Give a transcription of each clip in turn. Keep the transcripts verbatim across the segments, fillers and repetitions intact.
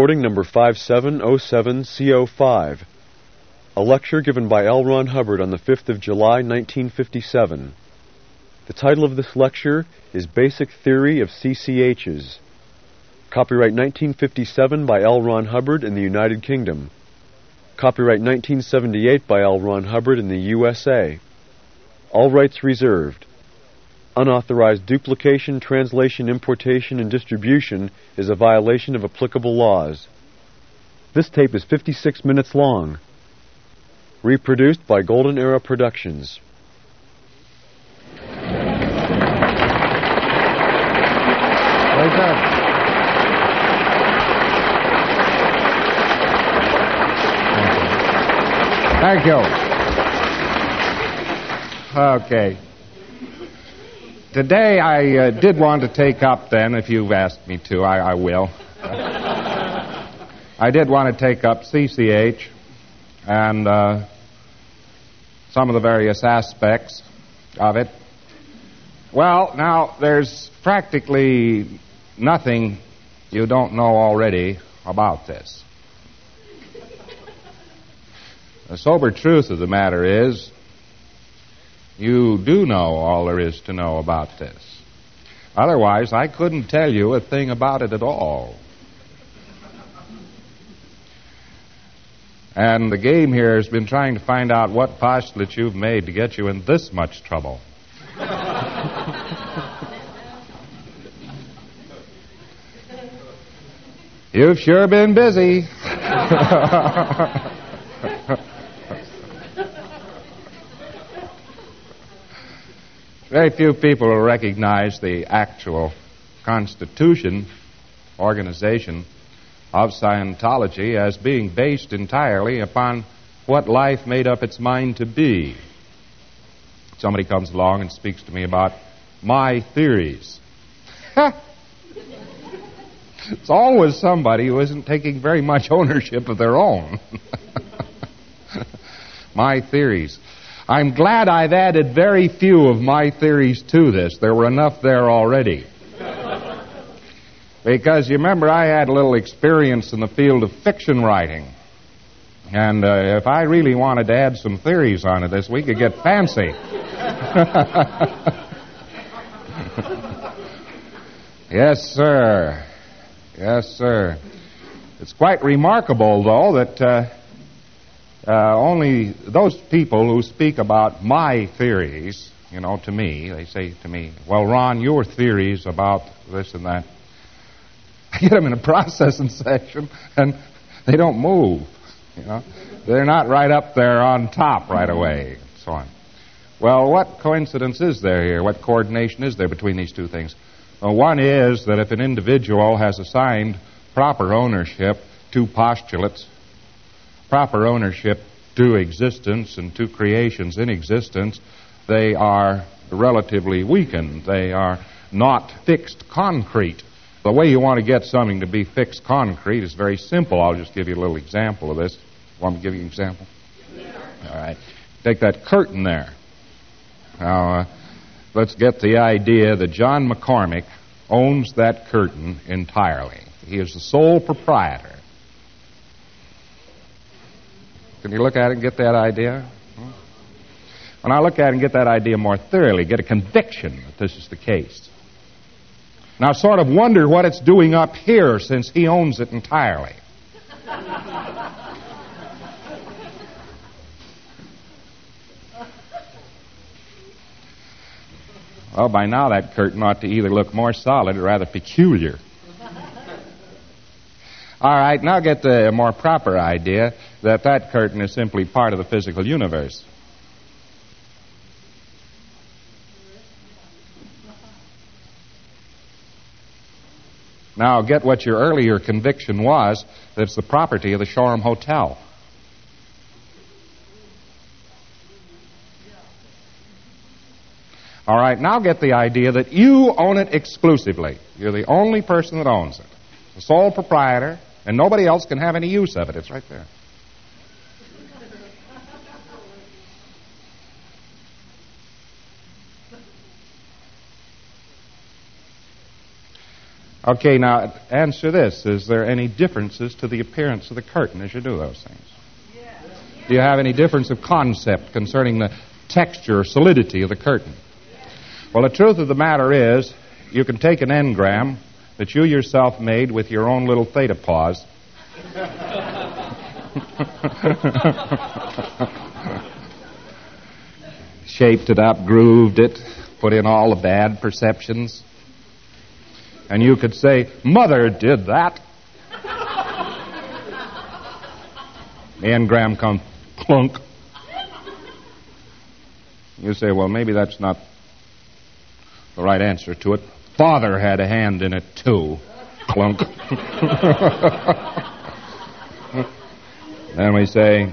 Recording number five seven oh seven C O five. A lecture given by L. Ron Hubbard on the fifth of July, nineteen fifty-seven. The title of this lecture is Basic Theory of C C H's. Copyright nineteen fifty-seven by L. Ron Hubbard in the United Kingdom. Copyright nineteen seventy-eight by L. Ron Hubbard in the U S A. All rights reserved. Unauthorized duplication, translation, importation, and distribution is a violation of applicable laws. This tape is fifty-six minutes long. Reproduced by Golden Era Productions. Very good. Thank you. Okay. Today I uh, did want to take up then, if you've asked me to, I, I will. I did want to take up C C H and uh, some of the various aspects of it. Well, now, there's practically nothing you don't know already about this. The sober truth of the matter is, you do know all there is to know about this. Otherwise, I couldn't tell you a thing about it at all. And the game here has been trying to find out what postulates you've made to get you in this much trouble. You've sure been busy. Very few people will recognize the actual constitution, organization of Scientology as being based entirely upon what life made up its mind to be. Somebody comes along and speaks to me about my theories. It's always somebody who isn't taking very much ownership of their own. My theories. I'm glad I've added very few of my theories to this. There were enough there already. Because you remember I had a little experience in the field of fiction writing. And uh, if I really wanted to add some theories onto this, we could get fancy. Yes, sir. Yes, sir. It's quite remarkable, though, that uh, uh, only those people who speak about my theories, you know, to me, they say to me, well, Ron, your theories about this and that. I get them in a processing session, and they don't move, you know. They're not right up there on top right away, and so on. Well, what coincidence is there here? What coordination is there between these two things? Well, one is that if an individual has assigned proper ownership to postulates, proper ownership to existence and to creations in existence, they are relatively weakened. They are not fixed concrete. The way you want to get something to be fixed concrete is very simple. I'll just give you a little example of this. Want me to give you an example? All right. Take that curtain there. Now, uh, let's get the idea that John McCormick owns that curtain entirely. He is the sole proprietor. Can you look at it and get that idea? When I look at it and get that idea more thoroughly, get a conviction that this is the case. Now, sort of wonder what it's doing up here since he owns it entirely. Well, by now that curtain ought to either look more solid or rather peculiar. All right, now get the more proper idea that that curtain is simply part of the physical universe. Now get what your earlier conviction was, that it's the property of the Shoreham Hotel. All right, now get the idea that you own it exclusively. You're the only person that owns it. The sole proprietor, and nobody else can have any use of it. It's right there. Okay, now answer this. Is there any differences to the appearance of the curtain as you do those things? Yes. Do you have any difference of concept concerning the texture or solidity of the curtain? Yes. Well, the truth of the matter is, you can take an engram that you yourself made with your own little theta pause. Shaped it up, grooved it, put in all the bad perceptions. And you could say, Mother did that. The engram comes clunk. You say, well, maybe that's not the right answer to it. Father had a hand in it, too. Clunk. Then we say,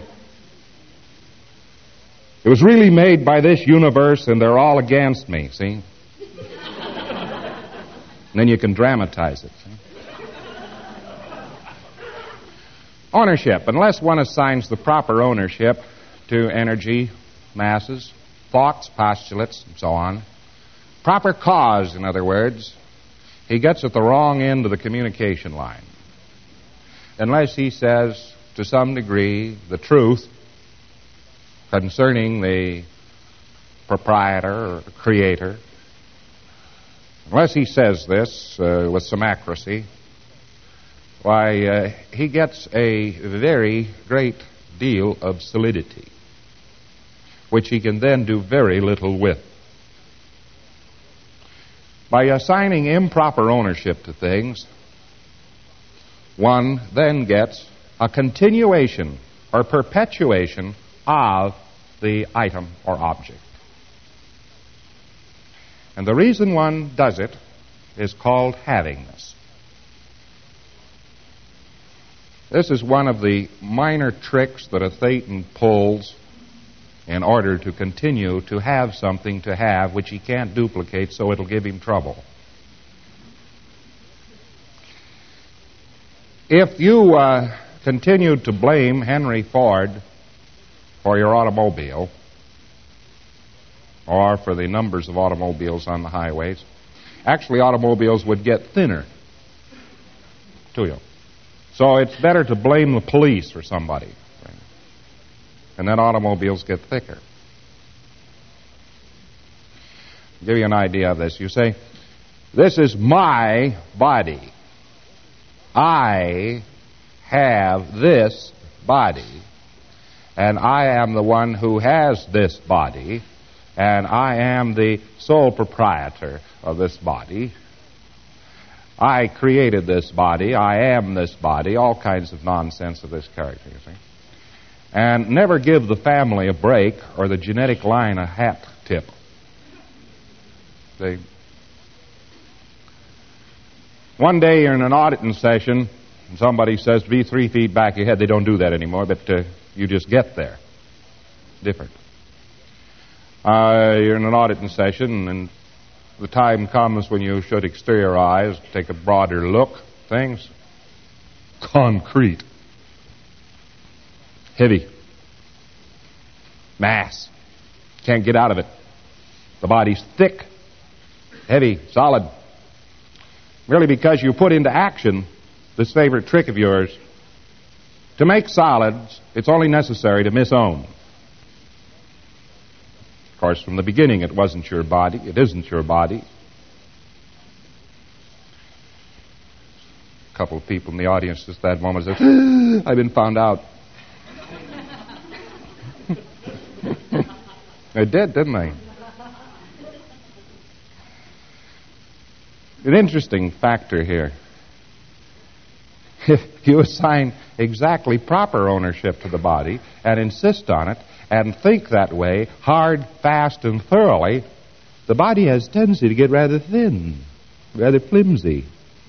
it was really made by this universe, and they're all against me, see? And then you can dramatize it. See? Ownership. Unless one assigns the proper ownership to energy, masses, thoughts, postulates, and so on, proper cause, in other words, he gets at the wrong end of the communication line. Unless he says, to some degree, the truth concerning the proprietor or creator, unless he says this uh, with some accuracy, why, uh, he gets a very great deal of solidity, which he can then do very little with. By assigning improper ownership to things, one then gets a continuation or perpetuation of the item or object. And the reason one does it is called havingness. This is one of the minor tricks that a Thetan pulls in order to continue to have something to have which he can't duplicate, so it'll give him trouble. If you uh, continued to blame Henry Ford for your automobile, or for the numbers of automobiles on the highways, actually automobiles would get thinner to you. So it's better to blame the police or somebody. And then automobiles get thicker. I'll give you an idea of this. You say, this is my body. I have this body. And I am the one who has this body. And I am the sole proprietor of this body. I created this body. I am this body. All kinds of nonsense of this character, you see. And never give the family a break or the genetic line a hat tip. See? One day you're in an auditing session and somebody says, be three feet back your head. They don't do that anymore, but uh, you just get there. Different. Uh, you're in an auditing session, and the time comes when you should exteriorize, take a broader look. Things concrete, heavy, mass, can't get out of it. The body's thick, heavy, solid. Merely because you put into action this favorite trick of yours. To make solids, it's only necessary to misown. Of course, from the beginning, it wasn't your body. It isn't your body. A couple of people in the audience just that moment said, I've been found out. They did, didn't they? An interesting factor here. If you assign exactly proper ownership to the body and insist on it and think that way, hard, fast, and thoroughly, the body has a tendency to get rather thin, rather flimsy.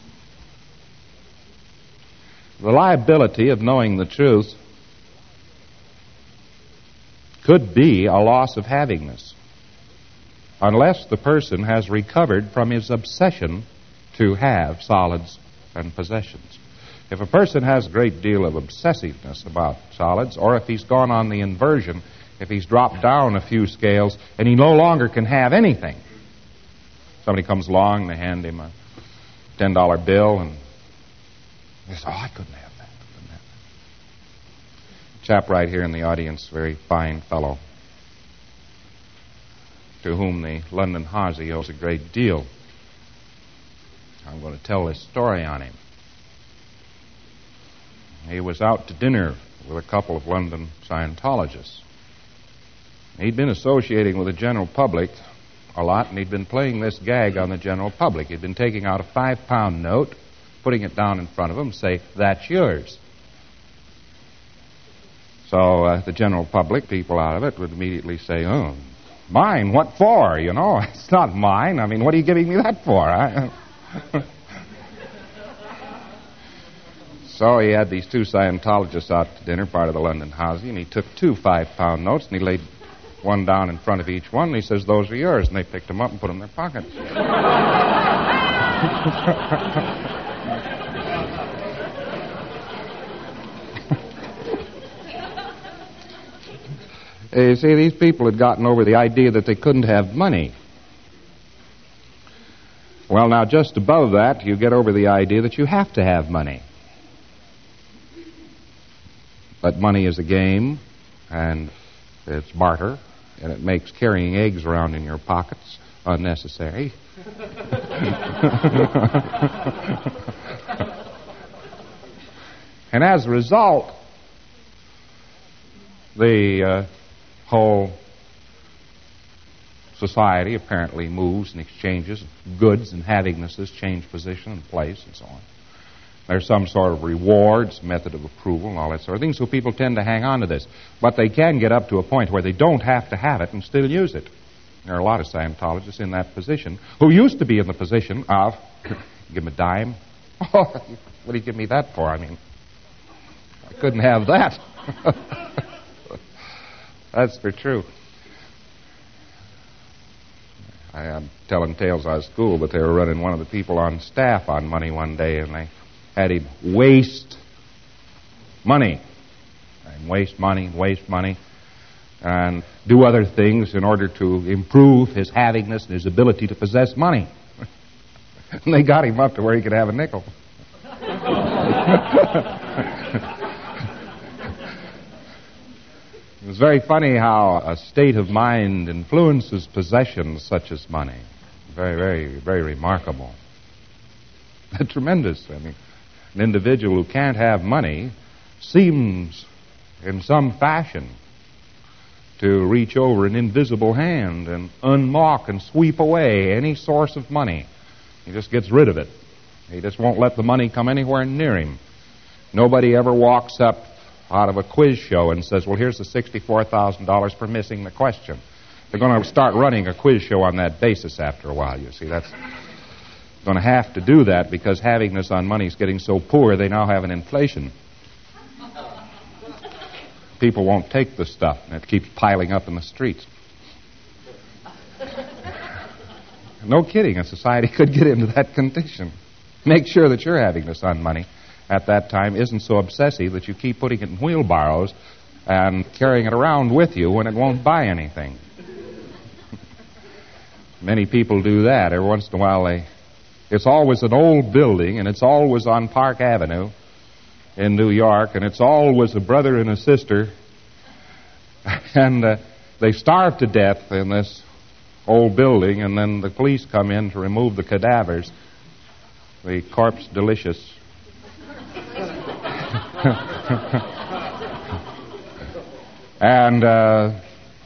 The liability of knowing the truth could be a loss of havingness, unless the person has recovered from his obsession to have solids and possessions. If a person has a great deal of obsessiveness about solids, or if he's gone on the inversion, if he's dropped down a few scales and he no longer can have anything, somebody comes along, they hand him a ten dollar bill, and he said, oh, I couldn't have that. I couldn't have that. A chap right here in the audience, very fine fellow, to whom the London Hazy owes a great deal. I'm going to tell this story on him. He was out to dinner with a couple of London Scientologists. He'd been associating with the general public a lot, and he'd been playing this gag on the general public. He'd been taking out a five-pound note, putting it down in front of him, say, that's yours. So uh, the general public, people out of it, would immediately say, oh, mine? What for? You know, it's not mine. I mean, what are you giving me that for? I... So he had these two Scientologists out to dinner, part of the London Hazy, and he took two five-pound notes, and he laid one down in front of each one, and he says, those are yours. And they picked them up and put them in their pockets. You see, these people had gotten over the idea that they couldn't have money. Well, now, just above that, you get over the idea that you have to have money. But money is a game, and it's barter, and it makes carrying eggs around in your pockets unnecessary. And as a result, the uh, whole society apparently moves and exchanges goods and havingnesses, change position and place and so on. There's some sort of rewards, method of approval, and all that sort of thing, so people tend to hang on to this. But they can get up to a point where they don't have to have it and still use it. There are a lot of Scientologists in that position who used to be in the position of, give them a dime? Oh, what do you give me that for? I mean, I couldn't have that. That's for true. I am telling tales out of school, but they were running one of the people on staff on money one day, and they had him waste money. And waste money, waste money, and do other things in order to improve his havingness and his ability to possess money. And they got him up to where he could have a nickel. It's very funny how a state of mind influences possessions such as money. Very, very, very remarkable. Tremendous. I mean, an individual who can't have money seems, in some fashion, to reach over an invisible hand and unlock and sweep away any source of money. He just gets rid of it. He just won't let the money come anywhere near him. Nobody ever walks up out of a quiz show and says, well, here's the sixty-four thousand dollars for missing the question. They're going to start running a quiz show on that basis after a while, you see. That's going to have to do that because havingness on money is getting so poor they now have an inflation. People won't take the stuff, and it keeps piling up in the streets. No kidding, a society could get into that condition. Make sure that your havingness on money at that time isn't so obsessive that you keep putting it in wheelbarrows and carrying it around with you when it won't buy anything. Many people do that. Every once in a while, they, it's always an old building, and it's always on Park Avenue in New York, and it's always a brother and a sister, and uh, they starve to death in this old building, and then the police come in to remove the cadavers, the corpse delicious. And uh,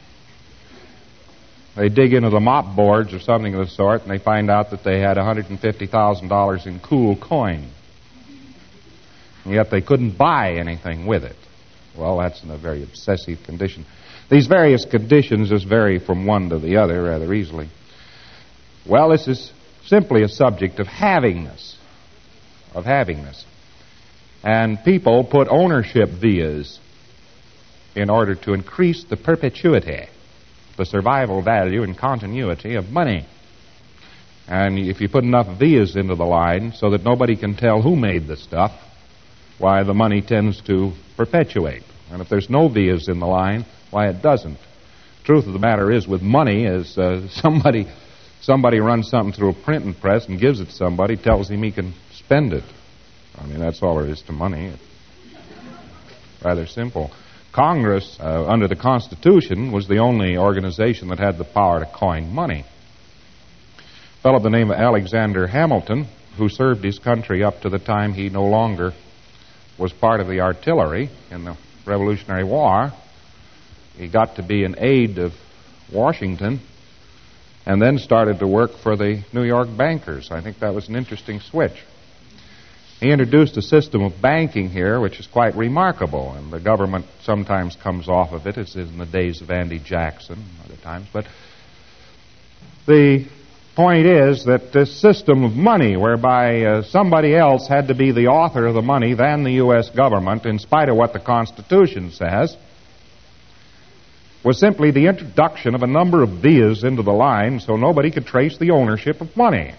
they dig into the mop boards or something of the sort, and they find out that they had one hundred fifty thousand dollars in cool coin. And yet they couldn't buy anything with it. Well, that's in a very obsessive condition. These various conditions just vary from one to the other rather easily. Well, this is simply a subject of havingness, of havingness. And people put ownership vias in order to increase the perpetuity, the survival value and continuity of money. And if you put enough vias into the line so that nobody can tell who made the stuff, why, the money tends to perpetuate. And if there's no vias in the line, why, it doesn't. Truth of the matter is, with money, as uh, somebody Somebody runs something through a printing press and gives it to somebody, tells him he can spend it. I mean, that's all there is to money. It's rather simple. Congress, uh, under the Constitution, was the only organization that had the power to coin money. A fellow by the name of Alexander Hamilton, who served his country up to the time he no longer was part of the artillery in the Revolutionary War. He got to be an aide of Washington and then started to work for the New York bankers. I think that was an interesting switch. He introduced a system of banking here which is quite remarkable, and the government sometimes comes off of it, as in the days of Andy Jackson, other times. But the point is that this system of money, whereby uh, somebody else had to be the author of the money than the U S government, in spite of what the Constitution says, was simply the introduction of a number of vias into the line so nobody could trace the ownership of money.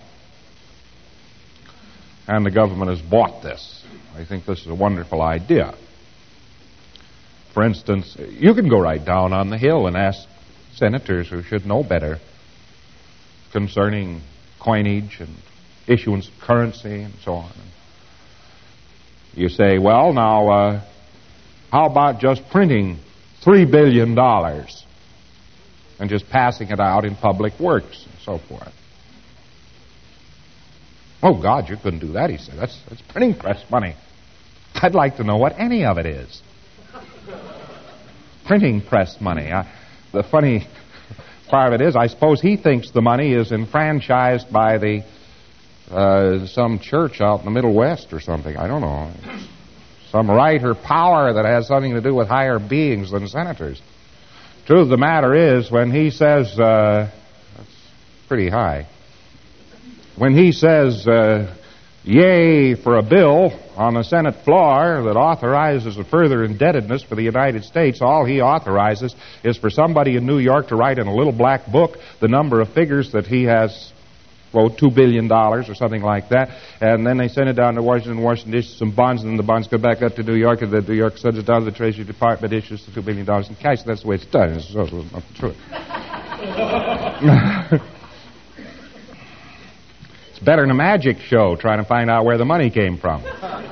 And the government has bought this. I think this is a wonderful idea. For instance, you can go right down on the Hill and ask senators who should know better concerning coinage and issuance of currency and so on. You say, well, now, uh, how about just printing three billion dollars and just passing it out in public works and so forth? Oh, God, you couldn't do that, he said. That's, that's printing press money. I'd like to know what any of it is. Printing press money. Uh, the funny part of it is, I suppose he thinks the money is enfranchised by the uh, some church out in the Middle West or something. I don't know. Some right or power that has something to do with higher beings than senators. Truth of the matter is, when he says, uh, that's pretty high. When he says, uh, yea for a bill on the Senate floor that authorizes a further indebtedness for the United States, all he authorizes is for somebody in New York to write in a little black book the number of figures that he has, well, two billion dollars or something like that, and then they send it down to Washington, Washington issues some bonds, and then the bonds go back up to New York, and the New York sends it down to the Treasury Department, issues the two billion dollars in cash. That's the way it's done. It's also not the truth. Better than a magic show trying to find out where the money came from.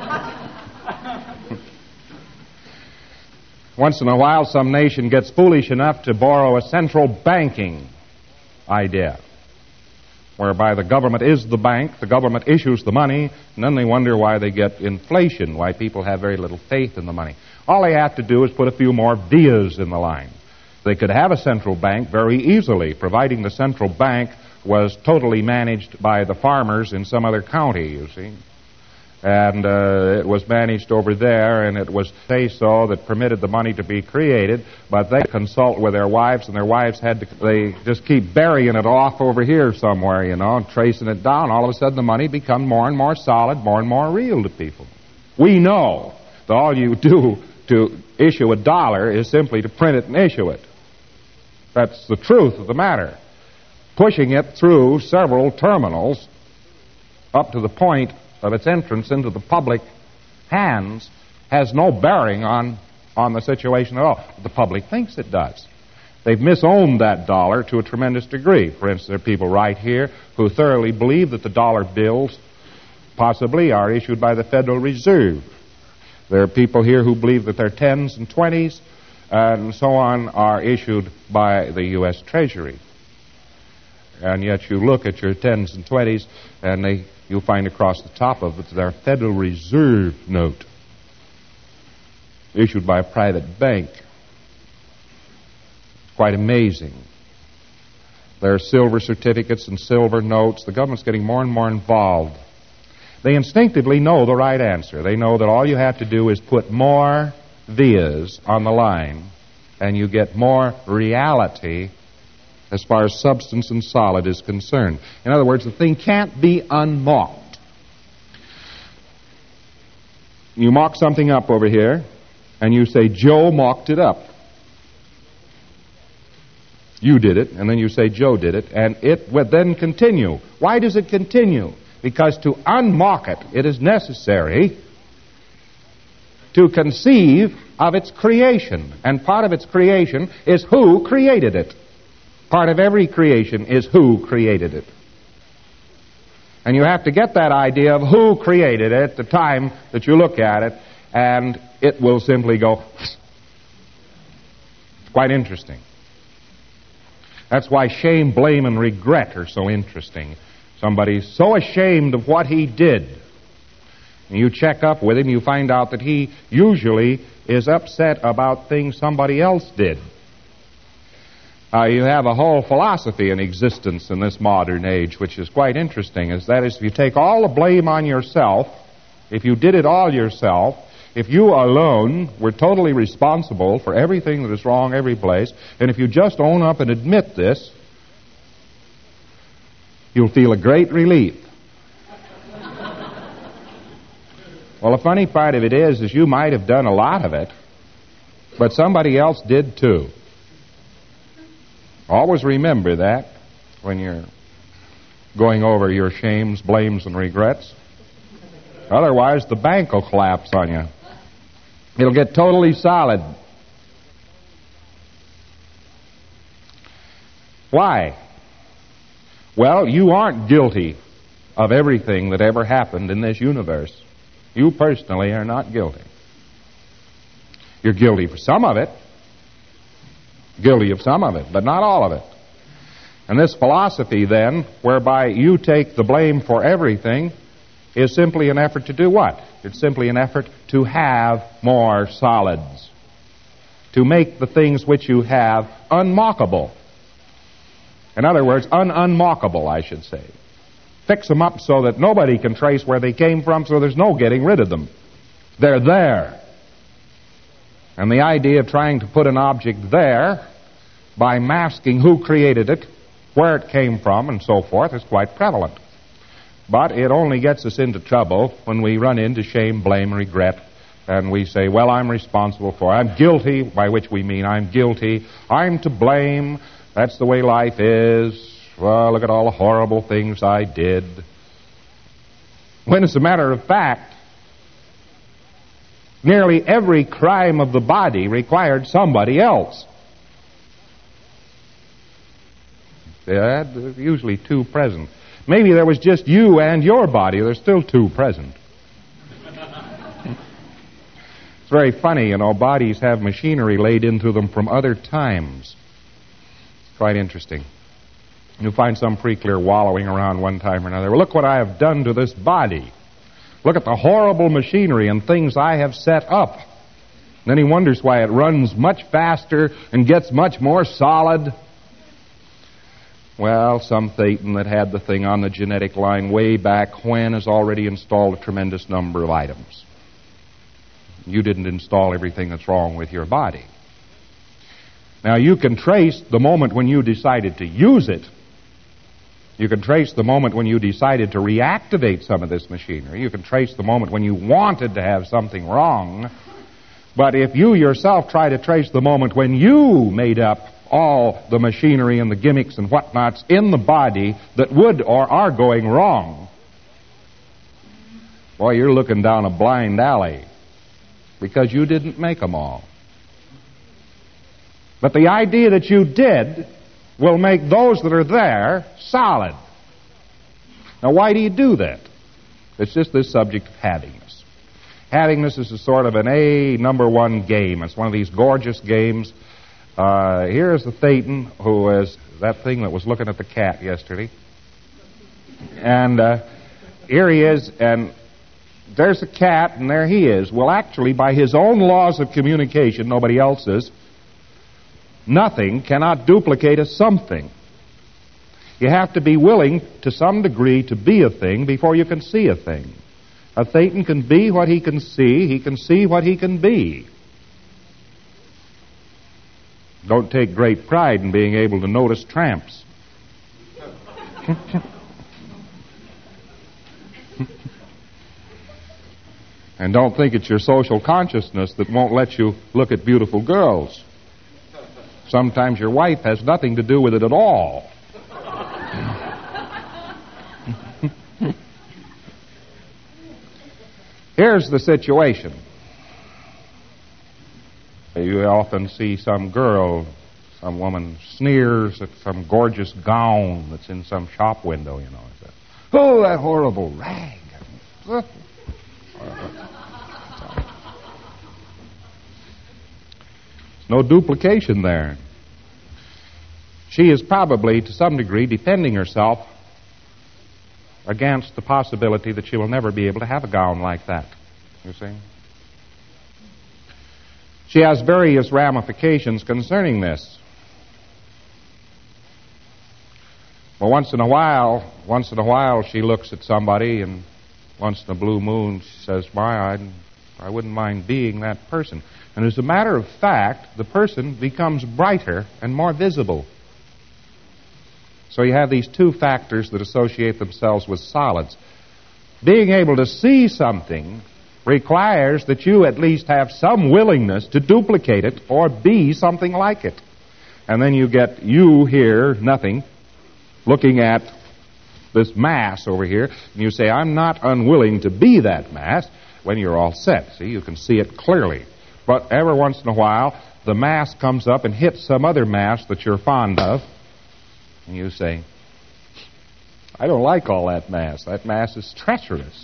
Once in a while, some nation gets foolish enough to borrow a central banking idea, whereby the government is the bank, the government issues the money, and then they wonder why they get inflation, why people have very little faith in the money. All they have to do is put a few more vias in the line. They could have a central bank very easily, providing the central bank was totally managed by the farmers in some other county, you see. And uh, it was managed over there, and it was say-so that permitted the money to be created, but they consult with their wives, and their wives had to, they just keep burying it off over here somewhere, you know, and tracing it down. All of a sudden the money becomes more and more solid, more and more real to people. We know that all you do to issue a dollar is simply to print it and issue it. That's the truth of the matter. Pushing it through several terminals up to the point of its entrance into the public hands has no bearing on, on the situation at all. The public thinks it does. They've misowned that dollar to a tremendous degree. For instance, there are people right here who thoroughly believe that the dollar bills possibly are issued by the Federal Reserve. There are people here who believe that their tens and twenties and so on are issued by the U S Treasury. And yet you look at your tens and twenties, and they, you'll find across the top of it their Federal Reserve note, issued by a private bank. Quite amazing. There are silver certificates and silver notes. The government's getting more and more involved. They instinctively know the right answer. They know that all you have to do is put more vias on the line, and you get more reality as far as substance and solid is concerned. In other words, the thing can't be unmocked. You mock something up over here, and you say, Joe mocked it up. You did it, and then you say Joe did it, and it would then continue. Why does it continue? Because to unmock it, it is necessary to conceive of its creation. And part of its creation is who created it. part of every creation is who created it. And you have to get that idea of who created it at the time that you look at it, and it will simply go. It's quite interesting. That's why shame, blame, and regret are so interesting. Somebody's so ashamed of what he did. And you check up with him, you find out that he usually is upset about things somebody else did. Uh, you have a whole philosophy in existence in this modern age, which is quite interesting, is that is if you take all the blame on yourself, if you did it all yourself, if you alone were totally responsible for everything that is wrong every place, and if you just own up and admit this, you'll feel a great relief. Well, the funny part of it is, is you might have done a lot of it, but somebody else did too. Always remember that when you're going over your shames, blames, and regrets. Otherwise, the bank will collapse on you. It'll get totally solid. Why? Well, you aren't guilty of everything that ever happened in this universe. You personally are not guilty. You're guilty for some of it. Guilty of some of it, but not all of it. And this philosophy, then, whereby you take the blame for everything, is simply an effort to do what? It's simply an effort to have more solids. To make the things which you have unmockable. In other words, un-unmockable, I should say. Fix them up so that nobody can trace where they came from, so there's no getting rid of them. They're there. And the idea of trying to put an object there by masking who created it, where it came from, and so forth is quite prevalent. But it only gets us into trouble when we run into shame, blame, regret, and we say, well, I'm responsible for it. I'm guilty, by which we mean I'm guilty. I'm to blame. That's the way life is. Well, look at all the horrible things I did. When, as a matter of fact, nearly every crime of the body required somebody else. Yeah, there's usually two present. Maybe there was just you and your body. There's still two present. It's very funny, you know, bodies have machinery laid into them from other times. It's quite interesting. You'll find some freak wallowing around one time or another. Well, look what I have done to this body. Look at the horrible machinery and things I have set up. And then he wonders why it runs much faster and gets much more solid. Well, some Thetan that had the thing on the genetic line way back when has already installed a tremendous number of items. You didn't install everything that's wrong with your body. Now, you can trace the moment when you decided to use it. You can trace the moment when you decided to reactivate some of this machinery. You can trace the moment when you wanted to have something wrong. But if you yourself try to trace the moment when you made up all the machinery and the gimmicks and whatnots in the body that would or are going wrong, boy, you're looking down a blind alley because you didn't make them all. But the idea that you did will make those that are there solid. Now, why do you do that? It's just this subject of havingness. Havingness is a sort of an A number one game. It's one of these gorgeous games. Uh, here's the Thetan, who is that thing that was looking at the cat yesterday. And uh, here he is, and there's a cat, and there he is. Well, actually, by his own laws of communication, nobody else's, nothing cannot duplicate a something. You have to be willing, to some degree, to be a thing before you can see a thing. A Thetan can be what he can see. He can see what he can be. Don't take great pride in being able to notice tramps. And don't think it's your social consciousness that won't let you look at beautiful girls. Sometimes your wife has nothing to do with it at all. Here's the situation. You often see some girl Some woman sneers at some gorgeous gown that's in some shop window, you know. Says, oh, that horrible rag. There's no duplication there. She is probably, to some degree, defending herself against the possibility that she will never be able to have a gown like that. You see? She has various ramifications concerning this. Well, once in a while, once in a while she looks at somebody, and once in a blue moon she says, "My, I, I wouldn't mind being that person." And as a matter of fact, the person becomes brighter and more visible. So you have these two factors that associate themselves with solids. Being able to see something requires that you at least have some willingness to duplicate it or be something like it. And then you get you here, nothing, looking at this mass over here, and you say, "I'm not unwilling to be that mass," when you're all set. See, you can see it clearly. But every once in a while, the mass comes up and hits some other mass that you're fond of, and you say, "I don't like all that mass. That mass is treacherous."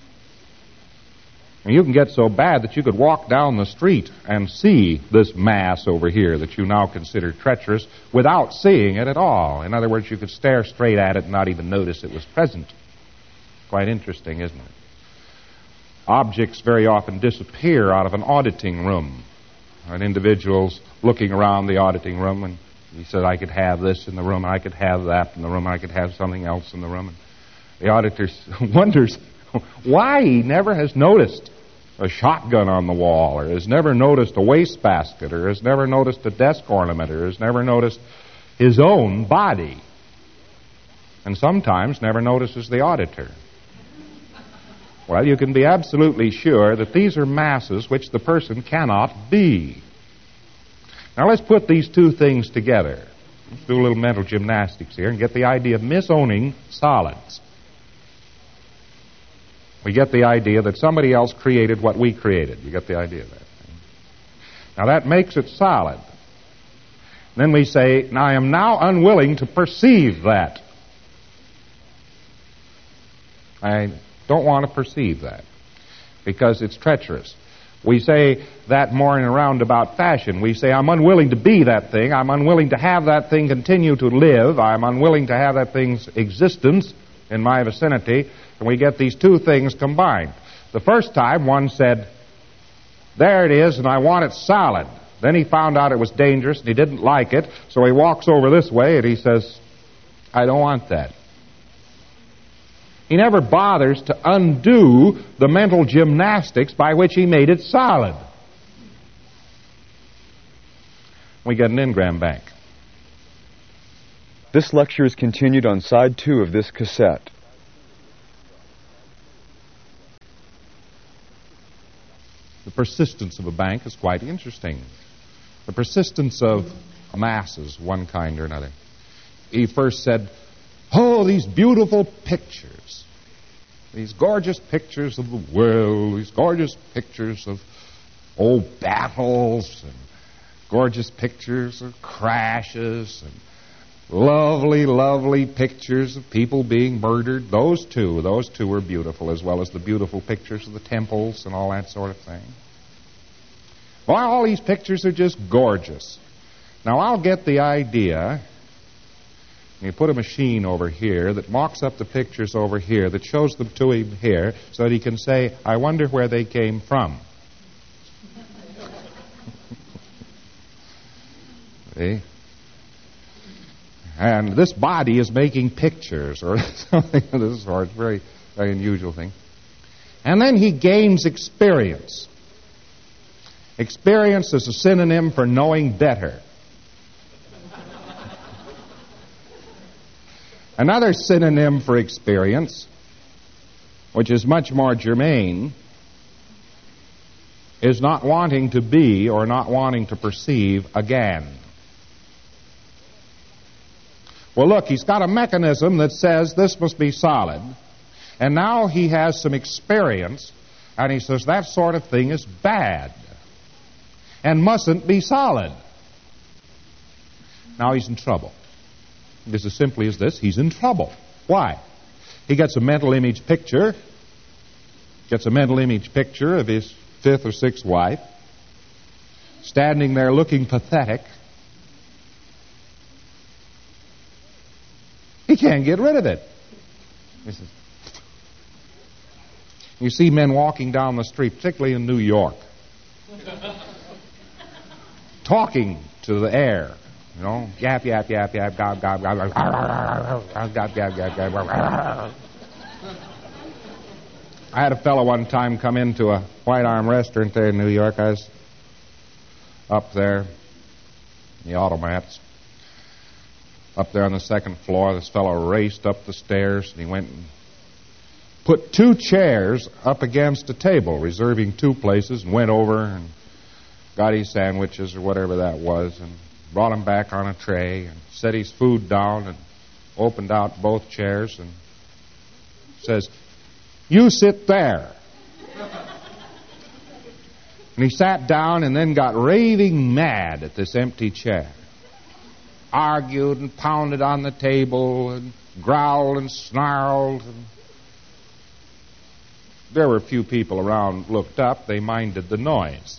And you can get so bad that you could walk down the street and see this mass over here that you now consider treacherous without seeing it at all. In other words, you could stare straight at it and not even notice it was present. Quite interesting, isn't it? Objects very often disappear out of an auditing room. An individual's looking around the auditing room, and he said, "I could have this in the room, and I could have that in the room, and I could have something else in the room." And the auditor wonders why he never has noticed a shotgun on the wall, or has never noticed a wastebasket, or has never noticed a desk ornament, or has never noticed his own body. And sometimes never notices the auditor. Well, you can be absolutely sure that these are masses which the person cannot be. Now let's put these two things together. Let's do a little mental gymnastics here and get the idea of misowning solids. We get the idea that somebody else created what we created. You get the idea of that. Now that makes it solid. Then we say, "Now I am now unwilling to perceive that." I don't want to perceive that because it's treacherous. We say that more in a roundabout fashion. We say, "I'm unwilling to be that thing. I'm unwilling to have that thing continue to live. I'm unwilling to have that thing's existence in my vicinity." And we get these two things combined. The first time, one said, "There it is, and I want it solid." Then he found out it was dangerous, and he didn't like it, so he walks over this way, and he says, "I don't want that." He never bothers to undo the mental gymnastics by which he made it solid. We get an Ingram Bank. This lecture is continued on side two of this cassette. The persistence of a bank is quite interesting. The persistence of masses, one kind or another. He first said, "Oh, these beautiful pictures. These gorgeous pictures of the world, these gorgeous pictures of old battles, and gorgeous pictures of crashes, and lovely, lovely pictures of people being murdered." Those two, those two were beautiful, as well as the beautiful pictures of the temples and all that sort of thing. Well, all these pictures are just gorgeous. Now, I'll get the idea. You put a machine over here that mocks up the pictures over here, that shows them to him here, so that he can say, "I wonder where they came from." See? And this body is making pictures or something of this sort. It's a very, very unusual thing. And then he gains experience. Experience is a synonym for knowing better. Another synonym for experience, which is much more germane, is not wanting to be or not wanting to perceive again. Well, look, he's got a mechanism that says this must be solid, and now he has some experience, and he says that sort of thing is bad and mustn't be solid. Now he's in trouble. It's as simply as this. He's in trouble. Why? He gets a mental image picture, gets a mental image picture of his fifth or sixth wife, standing there looking pathetic. He can't get rid of it. He says, you see men walking down the street, particularly in New York, talking to the air. You know, yap, yap, yap, yap, gob, gob, gob, gob, gob, gob, gob, gob, gob. I had a fellow one time come into a White Arm restaurant there in New York. I was up there in the automats. Up there on the second floor, this fellow raced up the stairs, and he went and put two chairs up against a table, reserving two places, and went over and got his sandwiches or whatever that was, and brought him back on a tray and set his food down and opened out both chairs and says, you sit there. And he sat down and then got raving mad at this empty chair. Argued and pounded on the table and growled and snarled. And there were a few people around looked up. They minded the noise.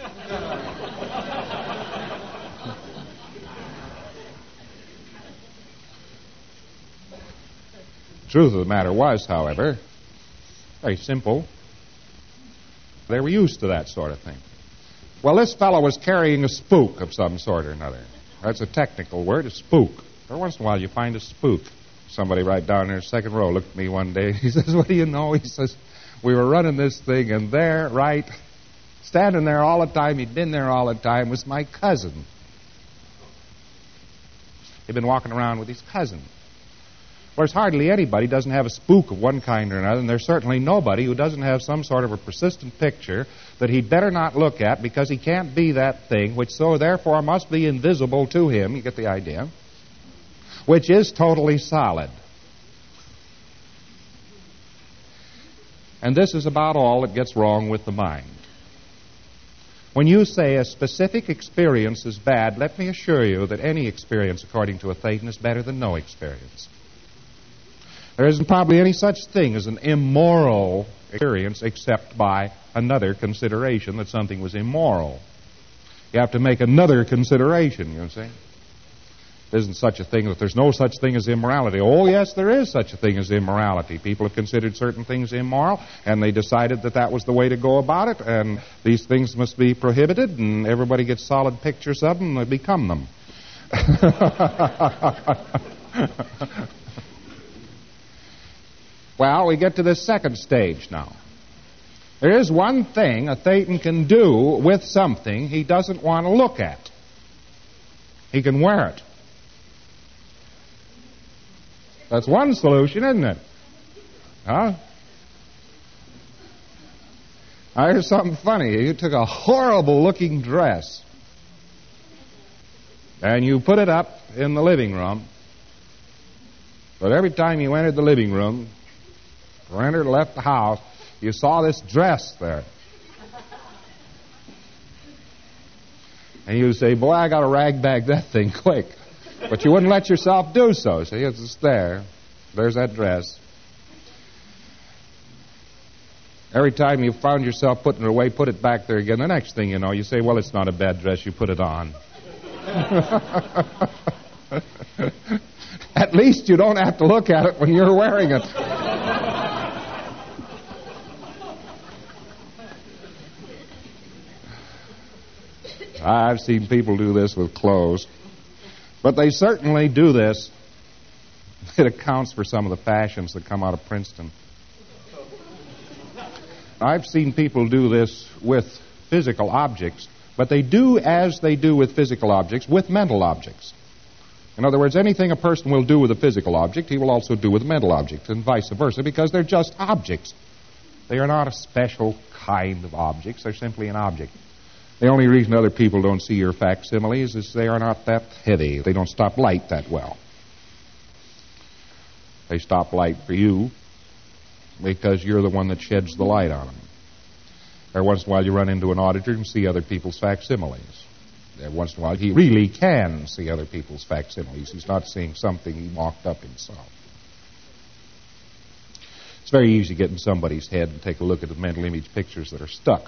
The truth of the matter was, however, very simple. They were used to that sort of thing. Well, this fellow was carrying a spook of some sort or another. That's a technical word, a spook. Every once in a while you find a spook. Somebody right down there, second row, looked at me one day. He says, what do you know? He says, we were running this thing, and there, right, standing there all the time, he'd been there all the time, was my cousin. He'd been walking around with his cousin. Well, there's hardly anybody who doesn't have a spook of one kind or another, and there's certainly nobody who doesn't have some sort of a persistent picture that he'd better not look at because he can't be that thing, which so therefore must be invisible to him, you get the idea, which is totally solid. And this is about all that gets wrong with the mind. When you say a specific experience is bad, let me assure you that any experience, according to a Thetan, is better than no experience. There isn't probably any such thing as an immoral experience except by another consideration that something was immoral. You have to make another consideration, you see. There isn't such a thing that there's no such thing as immorality. Oh, yes, there is such a thing as immorality. People have considered certain things immoral, and they decided that that was the way to go about it, and these things must be prohibited, and everybody gets solid pictures of them, and they become them. Well, we get to this second stage now. There is one thing a Thetan can do with something he doesn't want to look at. He can wear it. That's one solution, isn't it? Huh? Now, here's something funny. You took a horrible-looking dress and you put it up in the living room, but every time you entered the living room, or entered or left the house, you saw this dress there. And you would say, boy, I got to rag bag that thing quick. But you wouldn't let yourself do so. See, it's just there. There's that dress. Every time you found yourself putting it away, put it back there again. The next thing you know, you say, well, it's not a bad dress. You put it on. At least you don't have to look at it when you're wearing it. I've seen people do this with clothes. But they certainly do this. It accounts for some of the fashions that come out of Princeton. I've seen people do this with physical objects, but they do as they do with physical objects, with mental objects. In other words, anything a person will do with a physical object, he will also do with a mental object, and vice versa, because they're just objects. They are not a special kind of objects. They're simply an object. The only reason other people don't see your facsimiles is they are not that heavy. They don't stop light that well. They stop light for you because you're the one that sheds the light on them. Every once in a while you run into an auditor and see other people's facsimiles. every once in a while he really can see other people's facsimiles. He's not seeing something he mocked up himself. It's very easy to get in somebody's head and take a look at the mental image pictures that are stuck.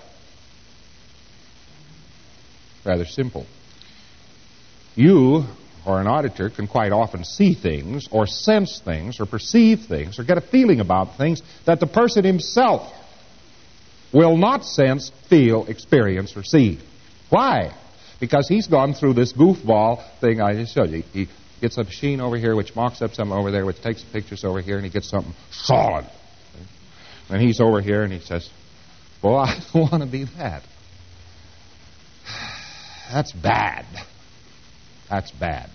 Rather simple. You, or an auditor, can quite often see things, or sense things, or perceive things, or get a feeling about things that the person himself will not sense, feel, experience, or see. Why? Because he's gone through this goofball thing I just showed you. He gets a machine over here which mocks up something over there, which takes pictures over here, and he gets something solid. And he's over here, and he says, well, I don't want to be that. That's bad. That's bad.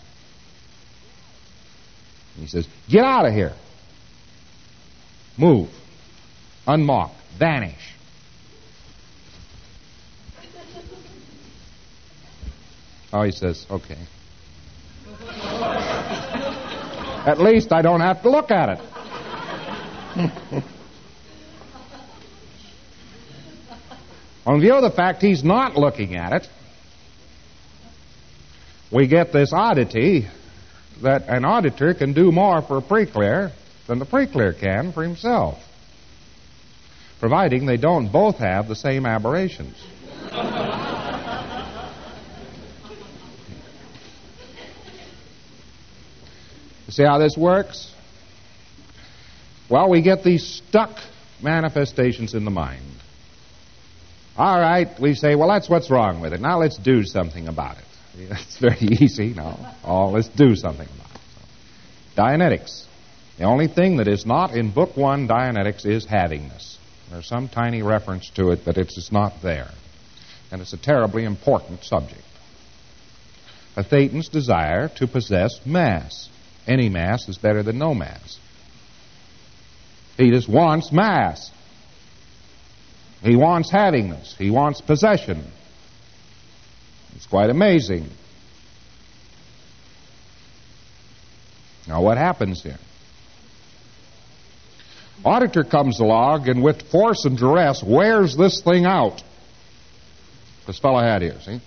And he says, get out of here. Move. Unmock. Vanish. Oh, he says, okay. At least I don't have to look at it. On view of the fact he's not looking at it, we get this oddity that an auditor can do more for a pre-clear than the pre-clear can for himself, providing they don't both have the same aberrations. You see how this works? Well, we get these stuck manifestations in the mind. All right, we say, well, that's what's wrong with it. Now let's do something about it. It's very easy. No. Oh, let's do something about it. Dianetics. The only thing that is not in Book One, Dianetics, is havingness. There's some tiny reference to it, but it's just not there. And it's a terribly important subject. A Thetan's desire to possess mass. Any mass is better than no mass. He just wants mass. He wants havingness. He wants possession. It's quite amazing. Now, what happens here? Auditor comes along and with force and duress wears this thing out. This fellow had here, see?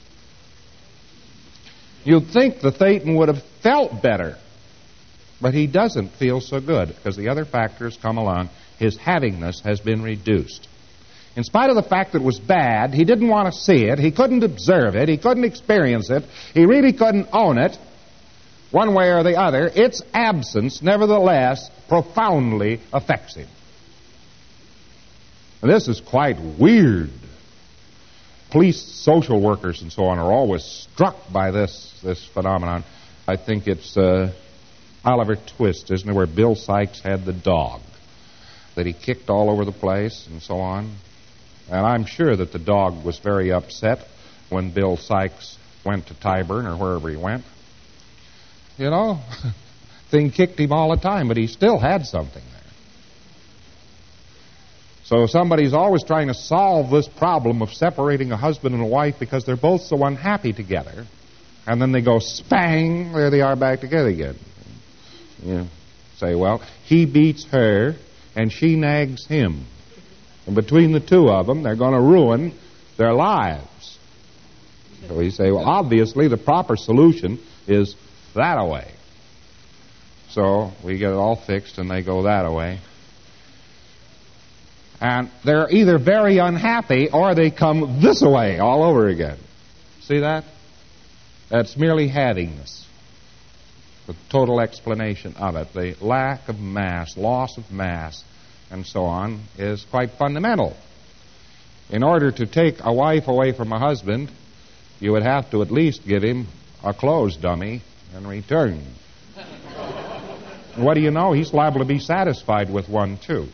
You'd think the Thetan would have felt better, but he doesn't feel so good because the other factors come along. His havingness has been reduced. In spite of the fact that it was bad, he didn't want to see it, he couldn't observe it, he couldn't experience it, he really couldn't own it, one way or the other. Its absence, nevertheless, profoundly affects him. And this is quite weird. Police, social workers, and so on are always struck by this, this phenomenon. I think it's uh, Oliver Twist, isn't it, where Bill Sikes had the dog that he kicked all over the place and so on. And I'm sure that the dog was very upset when Bill Sikes went to Tyburn or wherever he went. You know, thing kicked him all the time, but he still had something there. So somebody's always trying to solve this problem of separating a husband and a wife because they're both so unhappy together. And then they go spang, there they are back together again. You say, well, he beats her and she nags him. And between the two of them, they're going to ruin their lives. So you say, well, obviously the proper solution is that away. So we get it all fixed and they go that away. And they're either very unhappy or they come this way all over again. See that? That's merely havingness. The total explanation of it. The lack of mass, loss of mass, and so on, is quite fundamental. In order to take a wife away from a husband, you would have to at least give him a clothes dummy in return. What do you know? He's liable to be satisfied with one, too.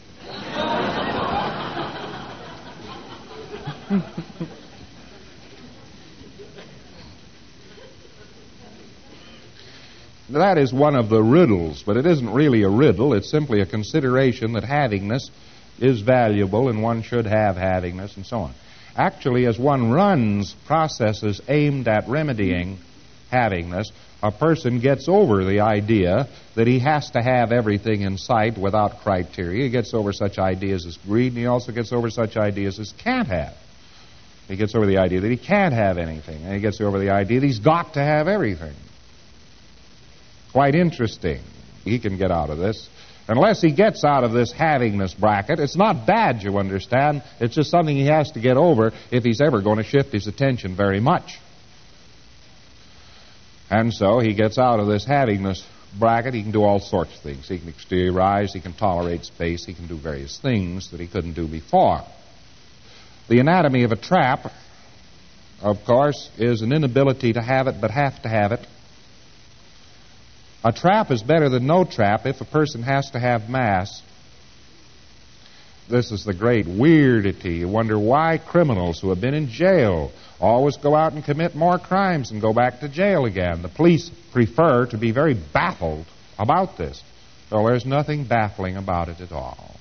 That is one of the riddles, but it isn't really a riddle. It's simply a consideration that havingness is valuable and one should have havingness and so on. Actually, as one runs processes aimed at remedying havingness, a person gets over the idea that he has to have everything in sight without criteria. He gets over such ideas as greed, and he also gets over such ideas as can't have. He gets over the idea that he can't have anything, and he gets over the idea that he's got to have everything. Quite interesting. He can get out of this. Unless he gets out of this havingness bracket, it's not bad, you understand. It's just something he has to get over if he's ever going to shift his attention very much. And so he gets out of this havingness bracket. He can do all sorts of things. He can exteriorize, he can tolerate space, he can do various things that he couldn't do before. The anatomy of a trap, of course, is an inability to have it but have to have it. A trap is better than no trap if a person has to have mass. This is the great weirdity. You wonder why criminals who have been in jail always go out and commit more crimes and go back to jail again. The police prefer to be very baffled about this. So there's nothing baffling about it at all.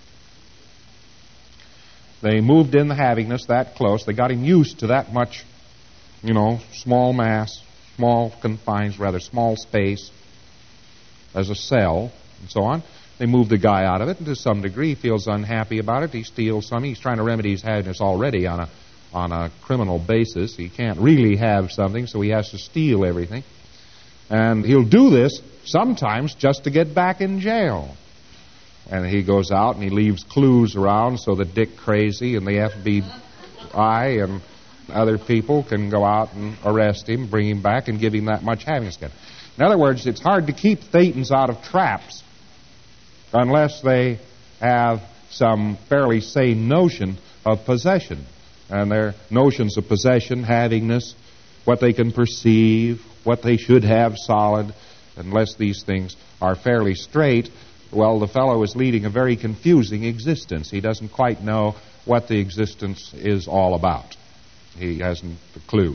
They moved in the havingness that close. They got him used to that much, you know, small mass, small confines, rather small space as a cell, and so on. They move the guy out of it, and to some degree he feels unhappy about it. He steals some. He's trying to remedy his happiness already on a on a criminal basis. He can't really have something, so he has to steal everything. And he'll do this sometimes just to get back in jail. And he goes out and he leaves clues around so that Dick Crazy and the F B I and other people can go out and arrest him, bring him back, and give him that much happiness again. In other words, it's hard to keep Thetans out of traps unless they have some fairly sane notion of possession. And their notions of possession, havingness, what they can perceive, what they should have solid, unless these things are fairly straight, well, the fellow is leading a very confusing existence. He doesn't quite know what the existence is all about. He hasn't a clue.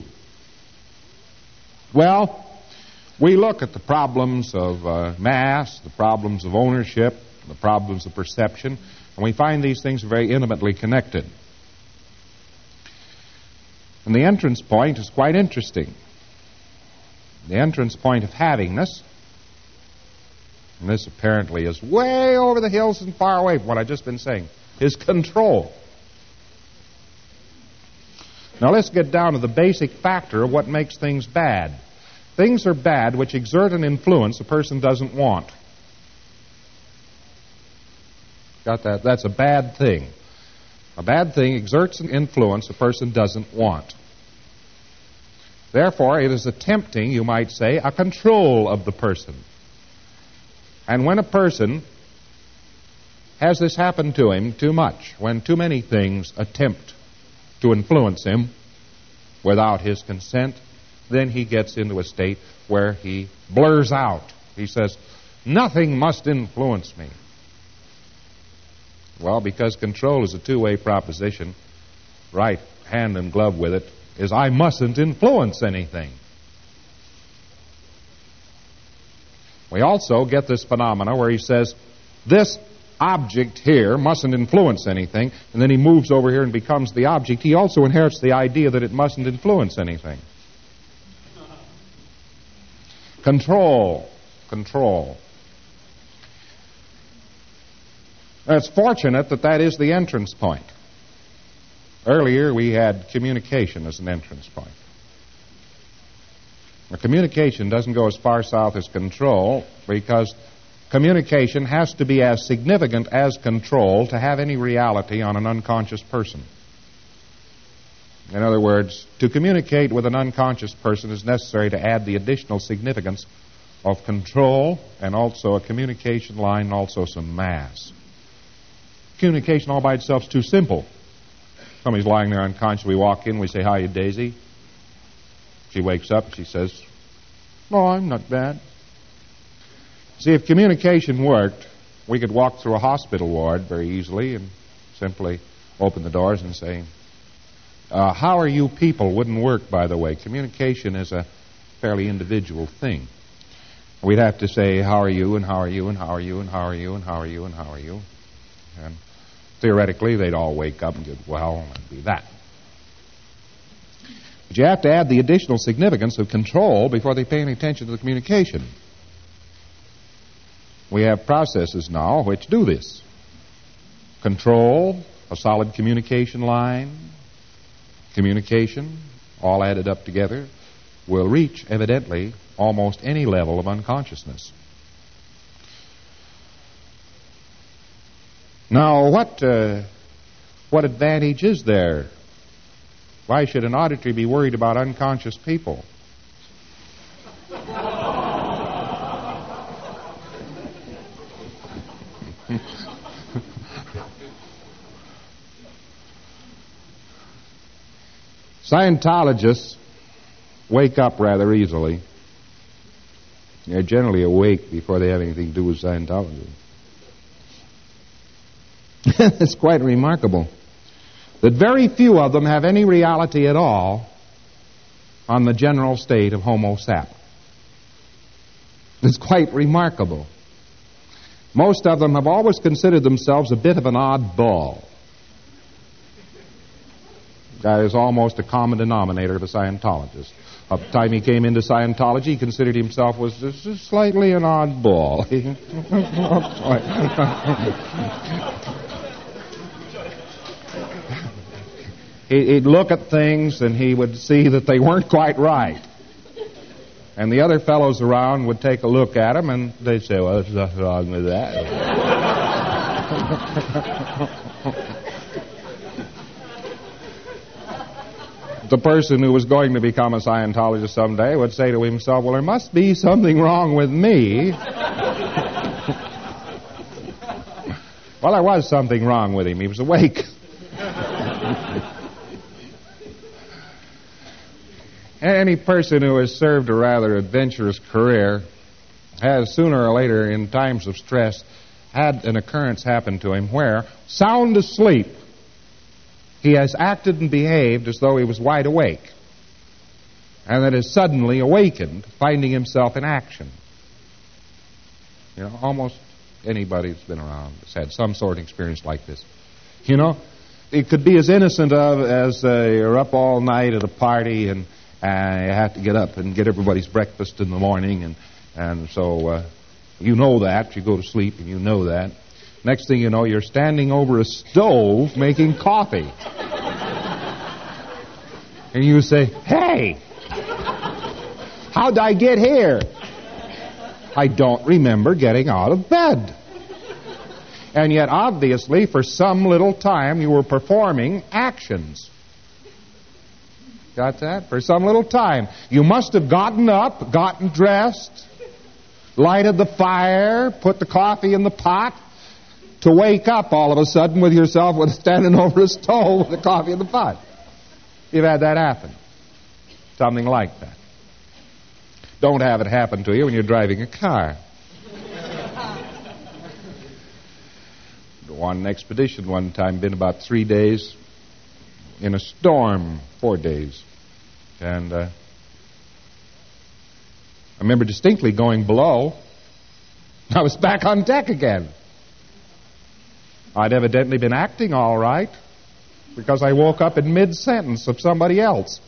Well, we look at the problems of uh, mass, the problems of ownership, the problems of perception, and we find these things are very intimately connected. And the entrance point is quite interesting. The entrance point of havingness, and this apparently is way over the hills and far away from what I've just been saying, is control. Now let's get down to the basic factor of what makes things bad. Things are bad which exert an influence a person doesn't want. Got that? That's a bad thing. A bad thing exerts an influence a person doesn't want. Therefore, it is attempting, you might say, a control of the person. And when a person has this happen to him too much, when too many things attempt to influence him without his consent, then he gets into a state where he blurs out. He says, nothing must influence me. Well, because control is a two-way proposition, right hand in glove with it is I mustn't influence anything. We also get this phenomena where he says, this object here mustn't influence anything, and then he moves over here and becomes the object. He also inherits the idea that it mustn't influence anything. Control. Control. It's fortunate that that is the entrance point. Earlier we had communication as an entrance point. Now, communication doesn't go as far south as control because communication has to be as significant as control to have any reality on an unconscious person. In other words, to communicate with an unconscious person is necessary to add the additional significance of control and also a communication line and also some mass. Communication all by itself is too simple. Somebody's lying there unconscious. We walk in, we say, "Hi, Daisy." She wakes up, she says, "No, I'm not bad." See, if communication worked, we could walk through a hospital ward very easily and simply open the doors and say, uh, "How are you people?" Wouldn't work, by the way. Communication is a fairly individual thing. We'd have to say, "How are you?" and "How are you?" and "How are you?" and "How are you?" and "How are you?" and "How are you?" And theoretically, they'd all wake up and go, "Well, that'd be that." But you have to add the additional significance of control before they pay any attention to the communication. We have processes now which do this. Control, a solid communication line, communication, all added up together, will reach, evidently, almost any level of unconsciousness. Now, what uh, what advantage is there? Why should an auditory be worried about unconscious people? Scientologists wake up rather easily. They're generally awake before they have anything to do with Scientology. It's quite remarkable that very few of them have any reality at all on the general state of Homo sap. It's quite remarkable. Most of them have always considered themselves a bit of an oddball. That is almost a common denominator of a Scientologist. Up the time he came into Scientology, he considered himself was just slightly an oddball. He'd look at things and he would see that they weren't quite right. And the other fellows around would take a look at him and they'd say, well, there's nothing wrong with that. The person who was going to become a Scientologist someday would say to himself, well, there must be something wrong with me. Well, there was something wrong with him. He was awake. Any person who has served a rather adventurous career has sooner or later, in times of stress, had an occurrence happen to him where, sound asleep, he has acted and behaved as though he was wide awake, and that is suddenly awakened, finding himself in action. You know, almost anybody that's been around has had some sort of experience like this. You know, it could be as innocent of as uh, you're up all night at a party and uh, you have to get up and get everybody's breakfast in the morning, and and so uh, you know that. You go to sleep and you know that. Next thing you know, you're standing over a stove making coffee. And you say, hey, how'd I get here? I don't remember getting out of bed. And yet, obviously, for some little time, you were performing actions. Got that? For some little time. You must have gotten up, gotten dressed, lighted the fire, put the coffee in the pot, to wake up all of a sudden with yourself with standing over a stove with the coffee in the pot. You've had that happen. Something like that. Don't have it happen to you when you're driving a car. On an expedition one time, been about three days in a storm, four days. And uh, I remember distinctly going below. I was back on deck again. I'd evidently been acting all right because I woke up in mid-sentence of somebody else.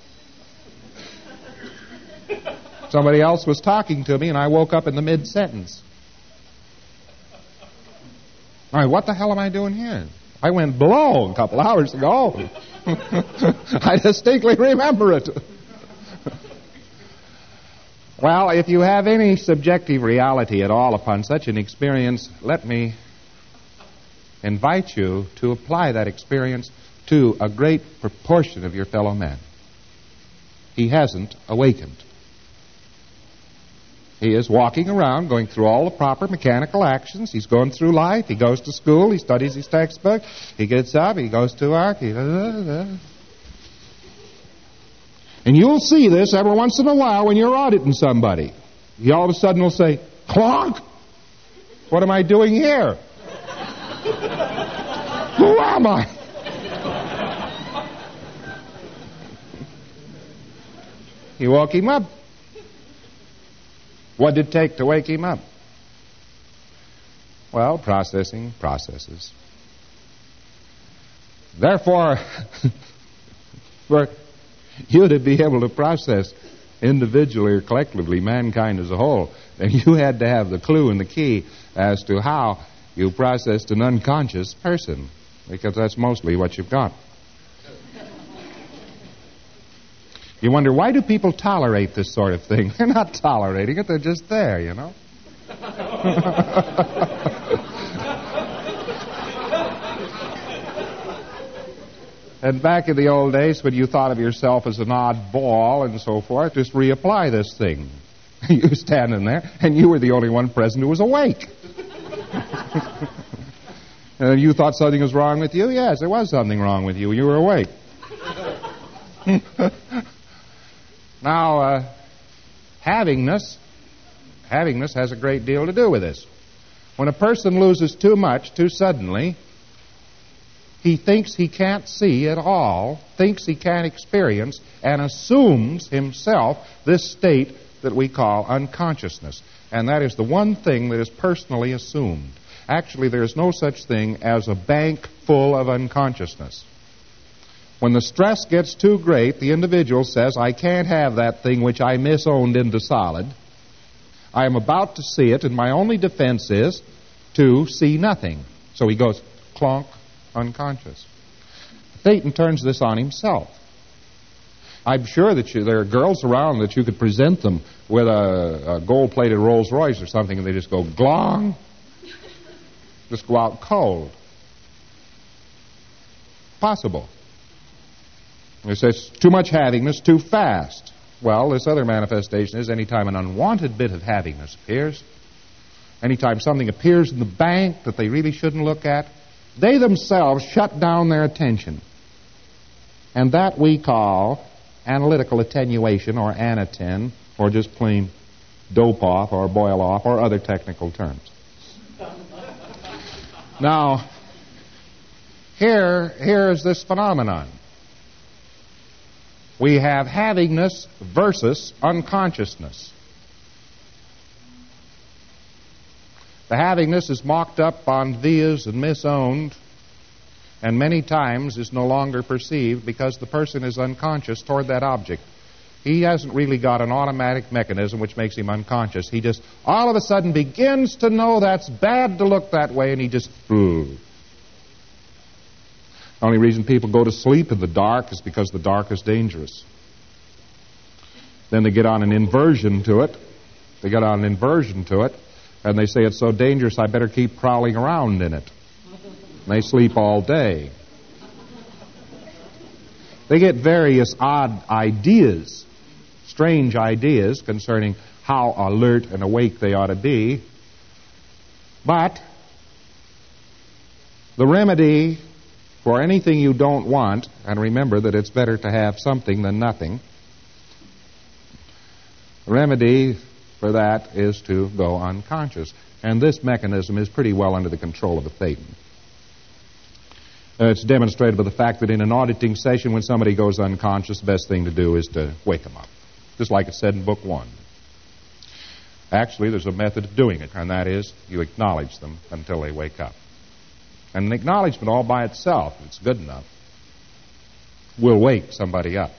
Somebody else was talking to me, and I woke up in the mid-sentence. All right, what the hell am I doing here? I went below a couple hours ago. I distinctly remember it. Well, if you have any subjective reality at all upon such an experience, let me invite you to apply that experience to a great proportion of your fellow men. He hasn't awakened. He is walking around, going through all the proper mechanical actions. He's going through life. He goes to school. He studies his textbook. He gets up. He goes to work. He... And you'll see this every once in a while when you're auditing somebody. He all of a sudden will say, clonk! What am I doing here? Who am I? You woke him up. What did it take to wake him up? Well, processing processes. Therefore, for you to be able to process individually or collectively mankind as a whole, then you had to have the clue and the key as to how you processed an unconscious person, because that's mostly what you've got. You wonder, why do people tolerate this sort of thing? They're not tolerating it, they're just there, you know. And back in the old days, when you thought of yourself as an oddball and so forth, just reapply this thing. You standing there, and you were the only one present who was awake. And you thought something was wrong with you? Yes, there was something wrong with you. You were awake. Now, uh, havingness, havingness has a great deal to do with this. When a person loses too much too suddenly, he thinks he can't see at all, thinks he can't experience, and assumes himself this state that we call unconsciousness. And that is the one thing that is personally assumed. Actually, there is no such thing as a bank full of unconsciousness. When the stress gets too great, the individual says, I can't have that thing which I misowned into solid. I am about to see it, and my only defense is to see nothing. So he goes, clonk, unconscious. Thetan turns this on himself. I'm sure that you, there are girls around that you could present them with a, a gold-plated Rolls Royce or something, and they just go glong, just go out cold. Possible. It says too much havingness too fast. Well, this other manifestation is anytime an unwanted bit of havingness appears, anytime something appears in the bank that they really shouldn't look at, they themselves shut down their attention. And that we call analytical attenuation, or anatin, or just plain dope off or boil off, or other technical terms. Now, here, here is this phenomenon. We have havingness versus unconsciousness. The havingness is mocked up on vias and misowned, and many times is no longer perceived because the person is unconscious toward that object. He hasn't really got an automatic mechanism which makes him unconscious. He just all of a sudden begins to know that's bad to look that way, and he just... Ugh. The only reason people go to sleep in the dark is because the dark is dangerous. Then they get on an inversion to it. They get on an inversion to it, and they say it's so dangerous I better keep prowling around in it. And they sleep all day. They get various odd ideas, strange ideas concerning how alert and awake they ought to be. But the remedy for anything you don't want, and remember that it's better to have something than nothing, the remedy for that is to go unconscious. And this mechanism is pretty well under the control of the Thetan. Uh, it's demonstrated by the fact that in an auditing session, when somebody goes unconscious, the best thing to do is to wake them up, just like it said in Book One. Actually, there's a method of doing it, and that is you acknowledge them until they wake up. And an acknowledgement all by itself, if it's good enough, will wake somebody up.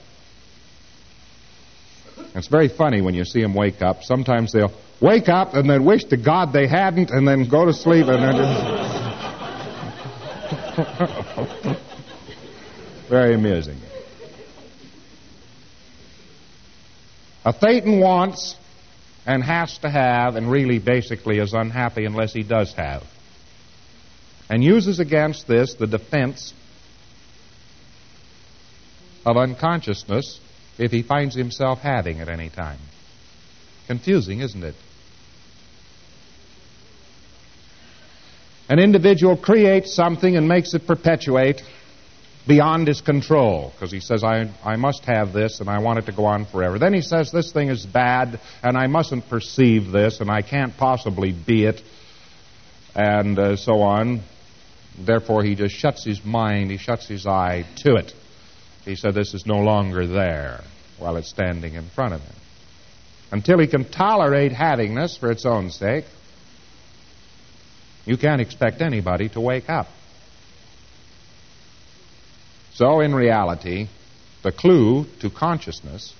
It's very funny when you see them wake up. Sometimes they'll wake up and then wish to God they hadn't, and then go to sleep and then just... Very amusing. A Thetan wants and has to have, and really basically is unhappy unless he does have, and uses against this the defense of unconsciousness if he finds himself having at any time. Confusing, isn't it? An individual creates something and makes it perpetuate beyond his control, because he says, I, I must have this and I want it to go on forever. Then he says, this thing is bad and I mustn't perceive this and I can't possibly be it, and uh, so on. Therefore, he just shuts his mind, he shuts his eye to it. He said, this is no longer there while it's standing in front of him. Until he can tolerate havingness for its own sake, you can't expect anybody to wake up. So, in reality, the clue to consciousness,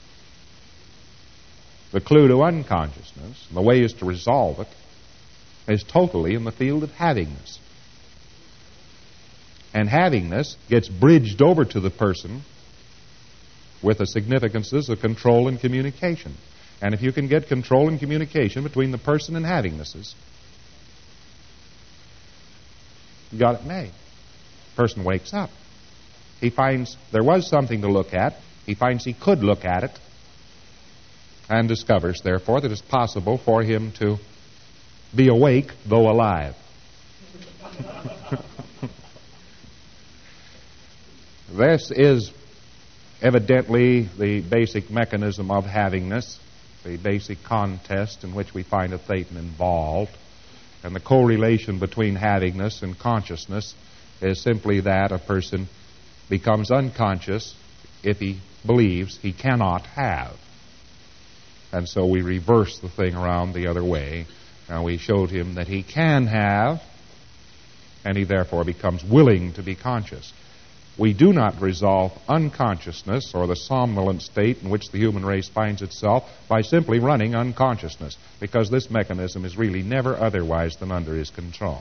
the clue to unconsciousness, and the way is to resolve it, is totally in the field of havingness. And havingness gets bridged over to the person with the significances of control and communication. And if you can get control and communication between the person and havingnesses, you got it made. Person wakes up. He finds there was something to look at. He finds he could look at it, and discovers, therefore, that it's possible for him to be awake, though alive. This is evidently the basic mechanism of havingness, the basic contest in which we find a Thetan involved. And the correlation between havingness and consciousness is simply that a person becomes unconscious if he believes he cannot have. And so we reverse the thing around the other way. Now we showed him that he can have, and he therefore becomes willing to be conscious. We do not resolve unconsciousness or the somnolent state in which the human race finds itself by simply running unconsciousness, because this mechanism is really never otherwise than under his control.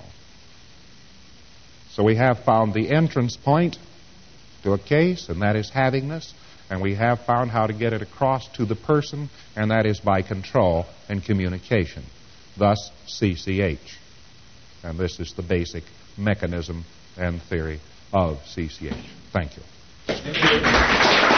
So we have found the entrance point to a case, and that is havingness, and we have found how to get it across to the person, and that is by control and communication. Thus, C C H. And this is the basic mechanism and theory of C C H. Thank you.